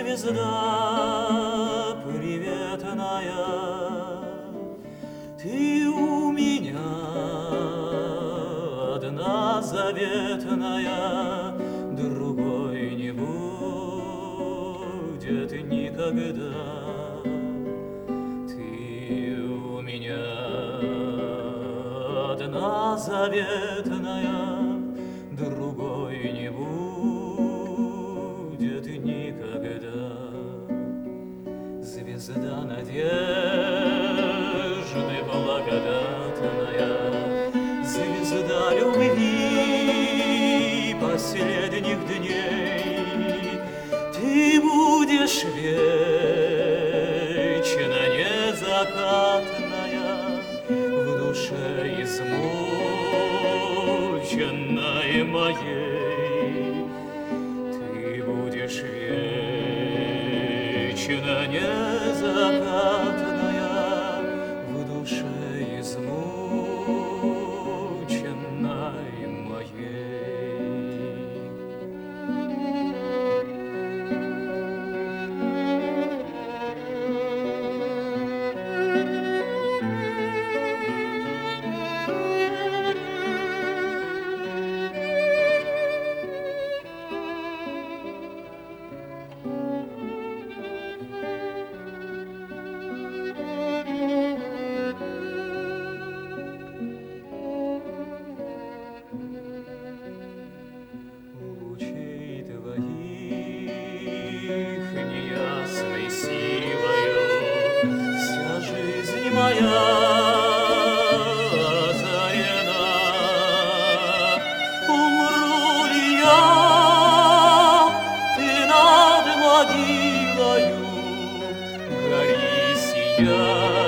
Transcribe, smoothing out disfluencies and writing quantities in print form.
звезда приветная, ты у меня одна заветная, другой не будет никогда. Ты у меня одна заветная, другой не будет никогда. Звезда надежды благодатная, звезда любви последних дней, ты будешь вечно незакатная, в душе измученной моей. Ты будешь вечно незакатная, в душе измученной моей. Лучей твоих неясной силою вся жизнь моя озарена. Умру ли я, ты над могилою гори, сияй.